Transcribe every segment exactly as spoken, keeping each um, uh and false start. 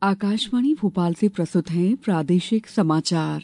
आकाशवाणी भोपाल से प्रस्तुत हैं प्रादेशिक समाचार।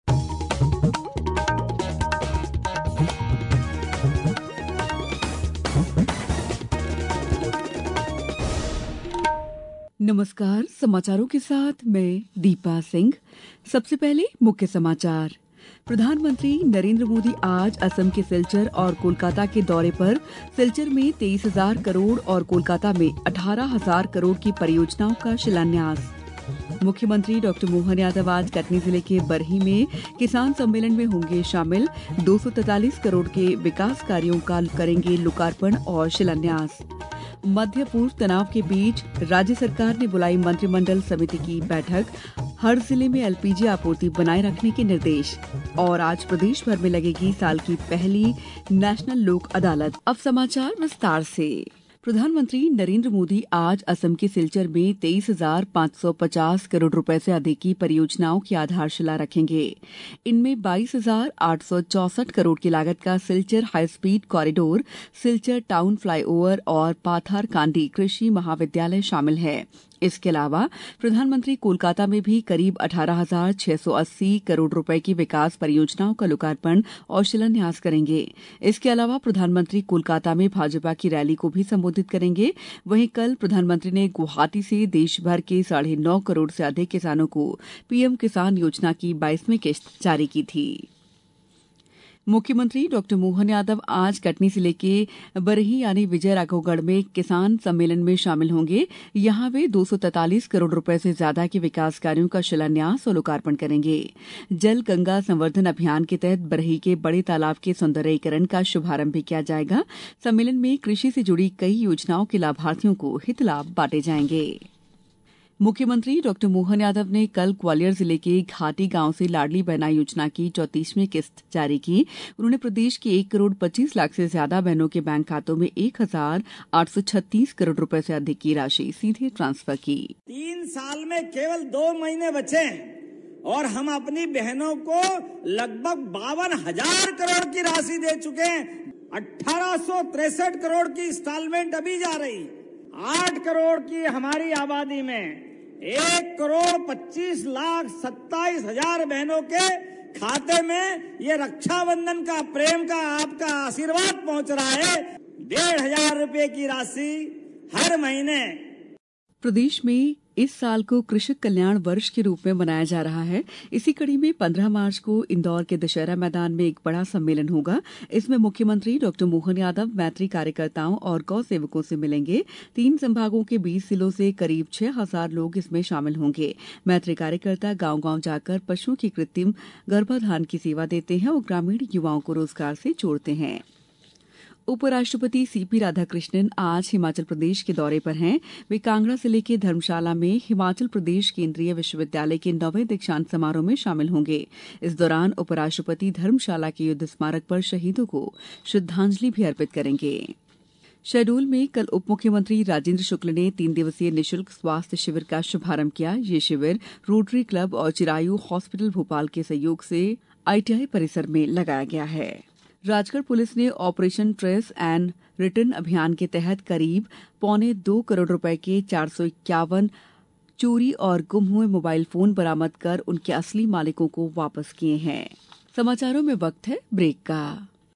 नमस्कार, समाचारों के साथ मैं दीपा सिंह। सबसे पहले मुख्य समाचार। प्रधानमंत्री नरेंद्र मोदी आज असम के सिलचर और कोलकाता के दौरे पर। सिलचर में तेईस हजार करोड़ और कोलकाता में अठारह हजार करोड़ की परियोजनाओं का शिलान्यास। मुख्यमंत्री डॉक्टर मोहन यादव आज कटनी जिले के बरही में किसान सम्मेलन में होंगे शामिल। दो सौ तैंतालीस करोड़ के विकास कार्यों का करेंगे लोकार्पण और शिलान्यास। मध्य पूर्व तनाव के बीच राज्य सरकार ने बुलाई मंत्रिमंडल समिति की बैठक। हर जिले में एलपीजी आपूर्ति बनाए रखने के निर्देश। और आज प्रदेश भर में लगेगी साल की पहली नेशनल लोक अदालत। अब समाचार विस्तार से। प्रधानमंत्री नरेंद्र मोदी आज असम के सिलचर में तेईस हजार पांच सौ पचास करोड़ रुपए से अधिक की परियोजनाओं की आधारशिला रखेंगे। इनमें बाईस हजार आठ सौ चौसठ करोड़ की लागत का Silchar high speed corridor, Silchar town flyover और पाथार कांडी कृषि महाविद्यालय शामिल है। इसके अलावा प्रधानमंत्री कोलकाता में भी करीब अठारह हजार छह सौ अस्सी करोड़ रुपए की विकास परियोजनाओं का लोकार्पण और शिलान्यास करेंगे। इसके अलावा प्रधानमंत्री कोलकाता में भाजपा की रैली को भी संबोधित करेंगे। वहीं कल प्रधानमंत्री ने गुवाहाटी से देश भर के साढ़े नौ करोड़ से अधिक किसानों को पीएम किसान योजना की बाईसवीं किस्त जारी की थी। मुख्यमंत्री डॉक्टर मोहन यादव आज कटनी जिले के बरही यानी विजय राघवगढ़ में किसान सम्मेलन में शामिल होंगे। यहां वे दो सौ तैंतालीस करोड़ रुपए से ज्यादा के विकास कार्यों का शिलान्यास और लोकार्पण करेंगे। जल गंगा संवर्धन अभियान के तहत बरही के बड़े तालाब के सौंदर्यीकरण का शुभारंभ भी किया जाएगा। सम्मेलन में कृषि से जुड़ी कई योजनाओं के लाभार्थियों को हित लाभ बांटे जाएंगे। मुख्यमंत्री डॉक्टर मोहन यादव ने कल ग्वालियर जिले के घाटी गांव से लाडली बहना योजना की चौंतीसवीं किस्त जारी की। उन्होंने प्रदेश के एक करोड़ पच्चीस लाख से ज्यादा बहनों के बैंक खातों में एक हजार आठ सौ छत्तीस करोड़ रुपए से अधिक की राशि सीधे ट्रांसफर की। तीन साल में केवल दो महीने बचे और हम अपनी बहनों को लगभग बावन हजार करोड़ की राशि दे चुके हैं। अठारह सौ तिरसठ करोड़ की इंस्टॉलमेंट अभी जा रही। आठ करोड़ की हमारी आबादी में एक करोड़ पच्चीस लाख सत्ताईस हजार बहनों के खाते में ये रक्षाबंधन का प्रेम का आपका आशीर्वाद पहुंच रहा है। डेढ़ हजार रुपए की राशि हर महीने। प्रदेश में इस साल को कृषक कल्याण वर्ष के रूप में मनाया जा रहा है। इसी कड़ी में पंद्रह मार्च को इंदौर के दशहरा मैदान में एक बड़ा सम्मेलन होगा। इसमें मुख्यमंत्री डॉक्टर मोहन यादव मैत्री कार्यकर्ताओं और गौ सेवकों से मिलेंगे। तीन संभागों के बीस जिलों से करीब छह हजार लोग इसमें शामिल होंगे। मैत्री कार्यकर्ता गांव गांव जाकर पशुओं की कृत्रिम गर्भाधान की सेवा देते हैं और ग्रामीण युवाओं को रोजगार से जोड़ते हैं। उपराष्ट्रपति सीपी राधाकृष्णन आज हिमाचल प्रदेश के दौरे पर हैं। वे कांगड़ा जिले के धर्मशाला में हिमाचल प्रदेश केंद्रीय विश्वविद्यालय के नौवें दीक्षांत समारोह में शामिल होंगे। इस दौरान उपराष्ट्रपति धर्मशाला के युद्ध स्मारक पर शहीदों को श्रद्धांजलि भी अर्पित करेंगे। शहडोल में कल उप मुख्यमंत्री राजेंद्र शुक्ल ने तीन दिवसीय निःशुल्क स्वास्थ्य शिविर का शुभारंभ किया। ये शिविर रोटरी क्लब और चिरायु हॉस्पिटल भोपाल के सहयोग से आईटीआई परिसर में लगाया गया है। राजगढ़ पुलिस ने ऑपरेशन ट्रेस एंड रिटर्न अभियान के तहत करीब पौने दो करोड़ रुपए के चार सौ इक्यावन चोरी और गुम हुए मोबाइल फोन बरामद कर उनके असली मालिकों को वापस किए हैं। समाचारों में वक्त है ब्रेक का।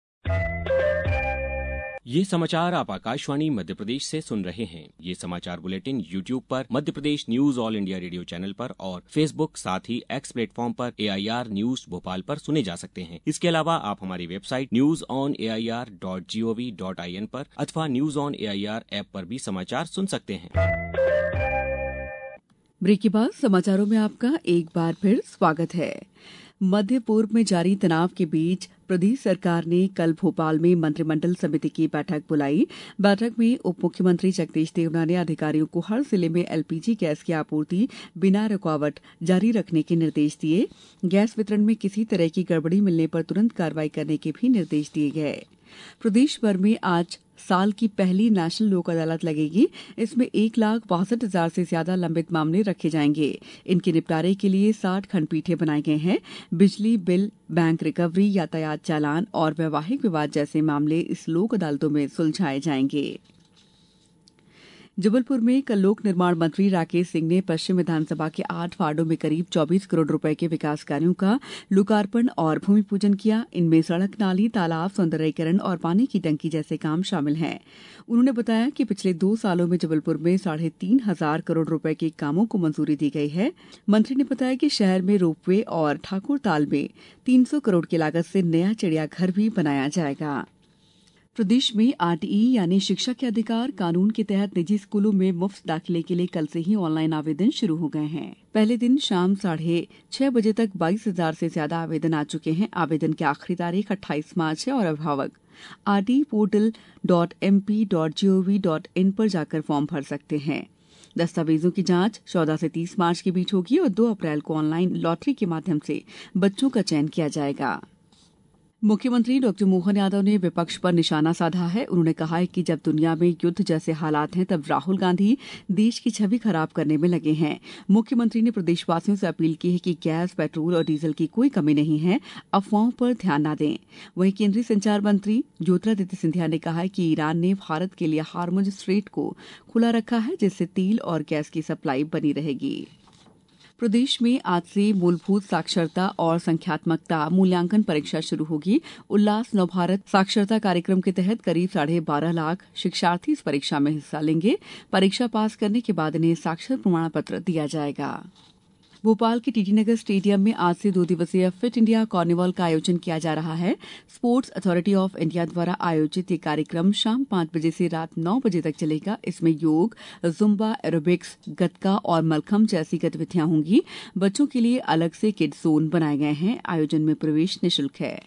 ये समाचार आप आकाशवाणी मध्य प्रदेश से सुन रहे हैं। ये समाचार बुलेटिन यूट्यूब पर Madhya Pradesh news All India Radio channel पर और फेसबुक साथ ही एक्स प्लेटफॉर्म पर एआईआर न्यूज भोपाल पर सुने जा सकते हैं। इसके अलावा आप हमारी website news on AIR dot gov dot in पर अथवा न्यूज ऑन एआईआर ऐप पर भी समाचार सुन सकते हैं। ब्रेक के बाद समाचारों में आपका एक बार फिर स्वागत है। मध्य पूर्व में जारी तनाव के बीच प्रदेश सरकार ने कल भोपाल में मंत्रिमंडल समिति की बैठक बुलाई। बैठक में उप मुख्यमंत्री जगदीश देवड़ा ने अधिकारियों को हर जिले में एलपीजी गैस की आपूर्ति बिना रुकावट जारी रखने के निर्देश दिए। गैस वितरण में किसी तरह की गड़बड़ी मिलने पर तुरंत कार्रवाई करने के भी निर्देश दिए गए। प्रदेश भर में आज साल की पहली नेशनल लोक अदालत लगेगी। इसमें एक लाख बासठ हजार से ज्यादा लंबित मामले रखे जाएंगे। इनके निपटारे के लिए साठ खंडपीठें बनाए गए हैं। बिजली बिल, बैंक रिकवरी, यातायात चालान और वैवाहिक विवाद जैसे मामले इस लोक अदालतों में सुलझाए जाएंगे। जबलपुर में कल लोक निर्माण मंत्री राकेश सिंह ने पश्चिम विधानसभा के आठ वार्डों में करीब चौबीस करोड़ रुपए के विकास कार्यों का लोकार्पण और भूमि पूजन किया। इनमें सड़क, नाली, तालाब, सौंदर्यीकरण और पानी की टंकी जैसे काम शामिल हैं। उन्होंने बताया कि पिछले दो सालों में जबलपुर में साढ़े तीन हजार करोड़ रुपए के कामों को मंजूरी दी गई है। मंत्री ने बताया कि शहर में रोपवे और ठाकुरताल में तीन सौ करोड़ की लागत से नया चिड़ियाघर भी बनाया जाएगा। प्रदेश में आरटीई यानी शिक्षा के अधिकार कानून के तहत निजी स्कूलों में मुफ्त दाखिले के लिए कल से ही ऑनलाइन आवेदन शुरू हो गए हैं। पहले दिन शाम साढ़े छह बजे तक बाईस हजार से ज्यादा आवेदन आ चुके हैं। आवेदन की आखिरी तारीख अट्ठाईस मार्च है और अभिभावक RTE portal dot M P dot G O V dot in पर जाकर फॉर्म भर सकते हैं। दस्तावेजों की जांच चौदह से तीस मार्च के बीच होगी और दो अप्रैल को ऑनलाइन लॉटरी के माध्यम से बच्चों का चयन किया जाएगा। मुख्यमंत्री डॉक्टर मोहन यादव ने विपक्ष पर निशाना साधा है। उन्होंने कहा है कि जब दुनिया में युद्ध जैसे हालात हैं तब राहुल गांधी देश की छवि खराब करने में लगे हैं। मुख्यमंत्री ने प्रदेशवासियों से अपील की है कि गैस, पेट्रोल और डीजल की कोई कमी नहीं है, अफवाहों पर ध्यान न दें। वहीं केंद्रीय संचार मंत्री ज्योतिरादित्य सिंधिया ने कहा है कि ईरान ने भारत के लिए हार्मुज स्ट्रेट को खुला रखा है, जिससे तेल और गैस की सप्लाई बनी रहेगी। प्रदेश में आज से मूलभूत साक्षरता और संख्यात्मकता मूल्यांकन परीक्षा शुरू होगी। उल्लास नवभारत साक्षरता कार्यक्रम के तहत करीब साढ़े बारह लाख शिक्षार्थी इस परीक्षा में हिस्सा लेंगे। परीक्षा पास करने के बाद इन्हें साक्षर प्रमाण पत्र दिया जाएगा। भोपाल के टीटी नगर स्टेडियम में आज से दो दिवसीय फिट इंडिया कार्निवल का आयोजन किया जा रहा है। स्पोर्ट्स अथॉरिटी ऑफ इंडिया द्वारा आयोजित ये कार्यक्रम शाम पांच बजे से रात नौ बजे तक चलेगा। इसमें योग, जुम्बा, एरोबिक्स, गतका और मलखम्ब जैसी गतिविधियां होंगी। बच्चों के लिए अलग से किड्स जोन बनाए गए हैं। आयोजन में प्रवेश निःशुल्क है।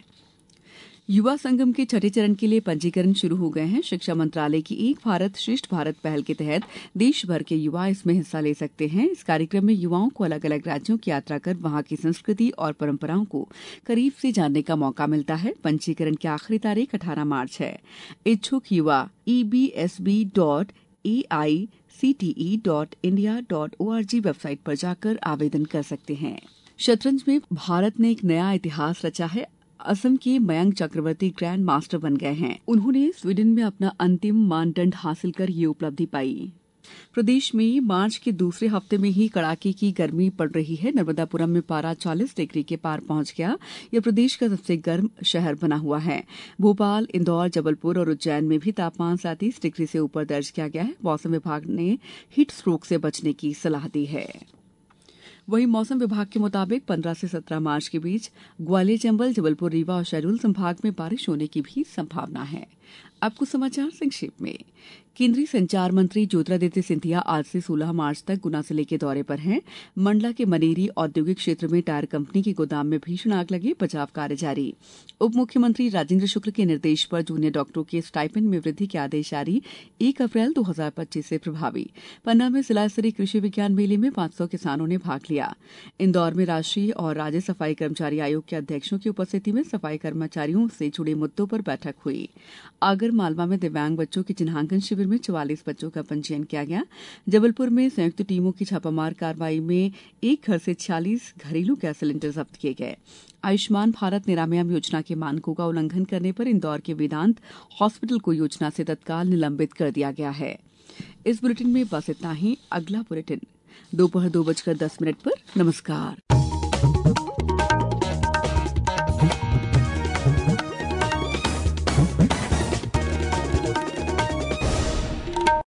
युवा संगम के छठे चरण के लिए पंजीकरण शुरू हो गए हैं। शिक्षा मंत्रालय की एक भारत श्रेष्ठ भारत पहल के तहत देश भर के युवा इसमें हिस्सा ले सकते हैं। इस कार्यक्रम में युवाओं को अलग अलग राज्यों की यात्रा कर वहां की संस्कृति और परंपराओं को करीब से जानने का मौका मिलता है। पंजीकरण की आखिरी तारीख अठारह मार्च है। इच्छुक युवा E B S B dot A I C T E dot India dot O R G website पर जाकर आवेदन कर सकते हैं। शतरंज में भारत ने एक नया इतिहास रचा है। असम के मयंक चक्रवर्ती ग्रैंड मास्टर बन गए हैं। उन्होंने स्वीडन में अपना अंतिम मानदंड हासिल कर ये उपलब्धि पाई। प्रदेश में मार्च के दूसरे हफ्ते में ही कड़ाके की गर्मी पड़ रही है। नर्मदापुरम में पारा चालीस डिग्री के पार पहुंच गया। यह प्रदेश का सबसे गर्म शहर बना हुआ है। भोपाल, इंदौर, जबलपुर और उज्जैन में भी तापमान सैंतीस डिग्री से ऊपर दर्ज किया गया है। मौसम विभाग ने हीट स्ट्रोक से बचने की सलाह दी है। वहीं मौसम विभाग के मुताबिक पंद्रह से सत्रह मार्च के बीच ग्वालियर, चंबल, जबलपुर, रीवा और शहडोल संभाग में बारिश होने की भी संभावना है। अब कुछ समाचार संक्षेप में। केंद्रीय संचार मंत्री ज्योतिरादित्य सिंधिया आज से सोलह मार्च तक गुना जिले के दौरे पर हैं। मंडला के मनेरी औद्योगिक क्षेत्र में टायर कंपनी के गोदाम में भीषण आग लगी, बचाव कार्य जारी। उप मुख्यमंत्री राजेंद्र शुक्ल के निर्देश पर जूनियर डॉक्टरों के स्टाइपेंड में वृद्धि के आदेश जारी, एक अप्रैल दो हजार पच्चीस से प्रभावी। पन्ना में जिला स्तरीय कृषि विज्ञान मेले में पांच सौ किसानों ने भाग लिया। इंदौर में राष्ट्रीय और राज्य सफाई कर्मचारी आयोग के अध्यक्षों की उपस्थिति में सफाई कर्मचारियों से जुड़े मुद्दों पर बैठक हुई। आगर मालवा में दिव्यांग बच्चों के चिन्हांकन शिविर में चवालीस बच्चों का पंजीयन किया गया। जबलपुर में संयुक्त टीमों की छापामार कार्रवाई में एक घर से छियालीस घरेलू गैस सिलेंडर जब्त किए गए। आयुष्मान भारत निरामयम योजना के मानकों का उल्लंघन करने पर इंदौर के वेदांत हॉस्पिटल को योजना से तत्काल निलंबित कर दिया गया है। इस बुलेटिन में बस इतना ही। अगला बुलेटिन दोपहर दो बजकर दस मिनट पर। नमस्कार।